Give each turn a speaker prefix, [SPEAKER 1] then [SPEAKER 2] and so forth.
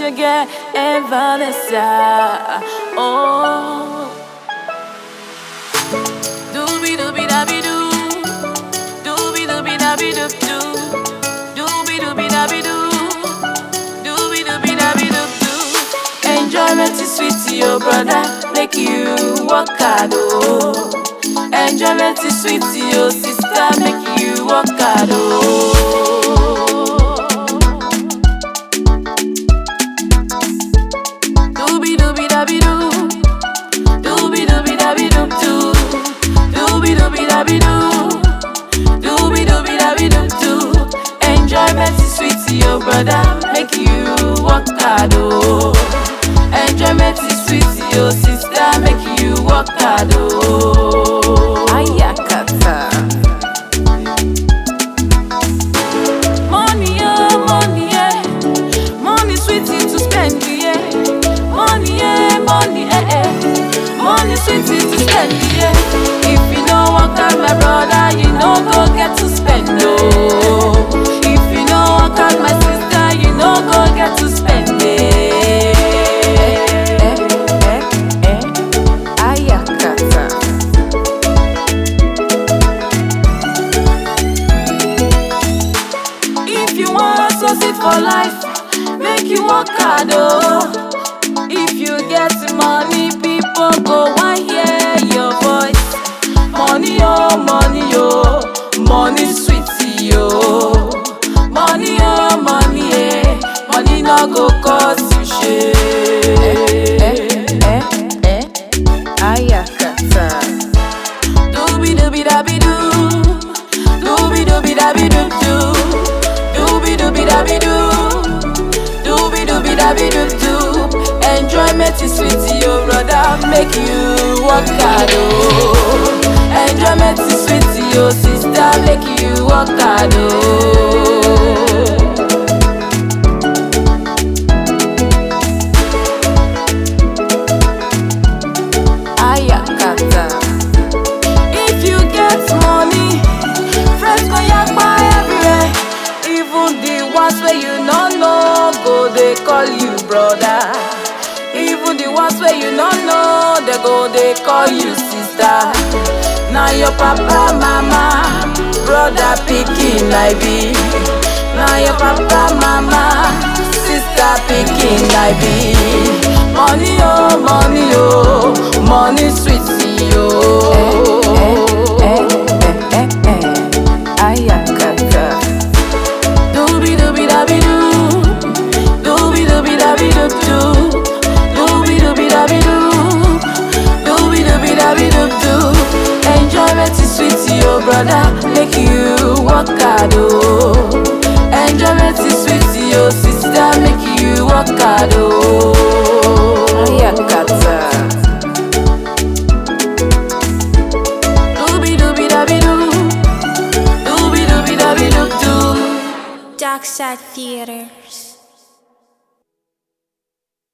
[SPEAKER 1] your girl and Vanessa. Oh, dooby dooby dabby doo, dooby dooby dabby doo doo, dooby dooby dabby doo, dooby dooby dabby doo doo. Enjoyment is sweet to your brother, make you work hard. Oh, enjoyment is sweet to your sister, make you work hard. Oh. Enjoyment is sweet to your brother, make you work hard. Oh, enjoyment is sweet to your sister, make you work hard. Oh, ayakata. Money, oh, money, yeah. Money sweet to spend, yeah. Money, yeah, money, eh, eh. Money sweet to spend, yeah. If you don't work hard, my brother, you know go get to spend, oh. My sister, you know go get to spend it. Ayakata. If you want to succeed for life, make you work hard, oh. If you get money, people go want hear your voice. Money, oh, money, oh, money sweet, yo. Money, oh, money, eh. Money no go cause you shame. Ayakata. Dooby dooby dabby doo, dooby dooby dabby doo doo, dooby dooby dabby doo, dooby dooby dabby doo doo. Enjoyment is sweet to your brother, make you work hard. Oh, enjoyment is sweet to your sister, make you work hard. Oh. If you get money, friends go yakpa everywhere. Even the ones where you don't know, go they call you brother. Even the ones where you don't know, they call you sister. Now your papa, mama, brother picking I be. Now your papa, mama, sister picking I be. Money, oh, money, oh, money sweet, yo. Ayakata. Dooby dooby dabby doo, dooby dooby dabby doo doo, dooby dooby dabby doo, dooby dooby dabby doo doo. Enjoyment is sweet to your brother, make you work hard. Oh, enjoyment is sweet to your sister, make you work hard. Oh, ayakata. Dooby dooby dabby doo, dooby dooby dabby doo doo.
[SPEAKER 2] Dark Side Theater.